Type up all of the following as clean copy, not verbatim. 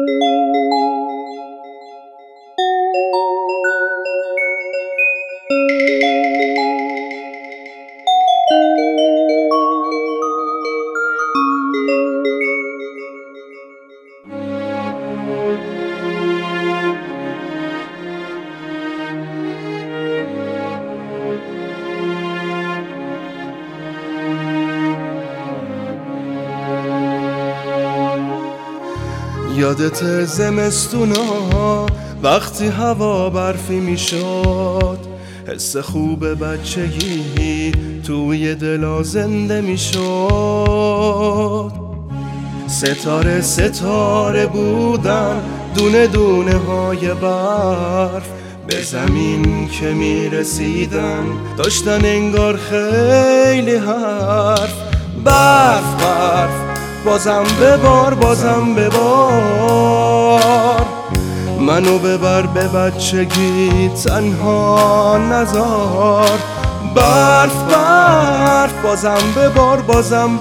یادت زمستونا وقتی هوا برفی میشد، حس خوب بچگی توی دلا زنده میشد. ستاره ستاره بودن دونه دونه های برف، به زمین که میرسیدن داشتن انگار خیلی حرف. برف برف بازم ببار، بازم ببار، منو ببر به بچگی تنها نذار. برف برف بازم ببار، بازم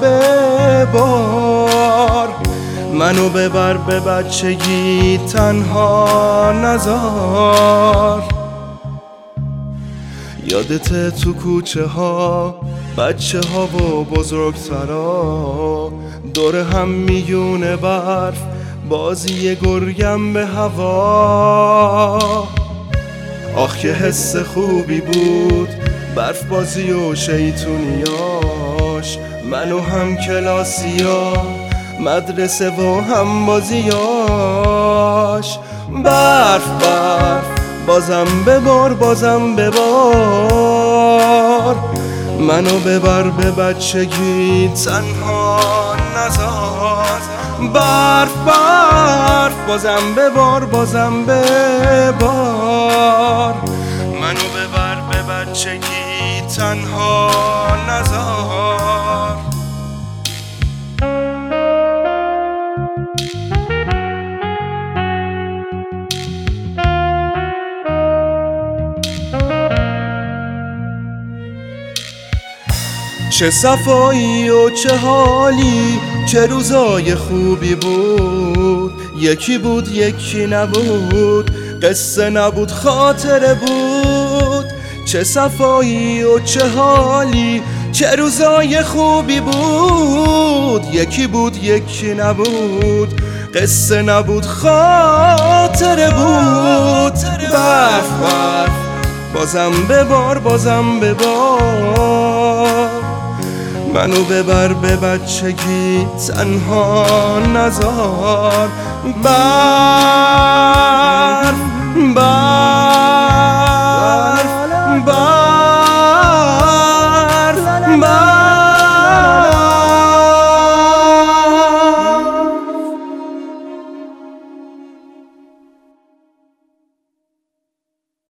ببار، منو ببر به بچگی تنها نذار. یادت تو کوچه ها بچه ها و بزرگترا دور هم میونه برف، بازی گرگم به هوا. آخ که حس خوبی بود برف بازی و شیطونیاش، من و هم کلاسیا مدرسه و هم بازیاش. برف برف بازم ببار، بازم ببار، منو ببر به بچگی تنها نذار. برف برف بازم ببار، بازم ببار، منو ببر به بچگی تنها نذار. چه صفایی و چه حالی، چه روزای خوبی بود. یکی بود یکی نبود، قصه نبود خاطره بود. چه صفایی و چه حالی، چه روزای خوبی بود. یکی بود یکی نبود، قصه نبود خاطره بود. برف برف بازم ببار، بازم ببار، منو ببر به بچگی تنها نذار. برف